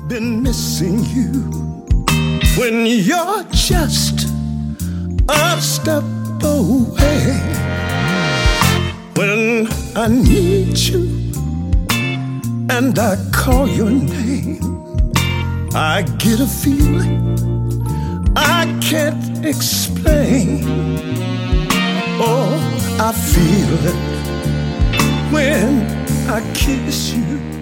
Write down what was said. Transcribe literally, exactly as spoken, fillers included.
been missing you when you're just a step away. When I need you and I call your name, I get a feeling I can't explain. Oh, I feel it when I kiss you.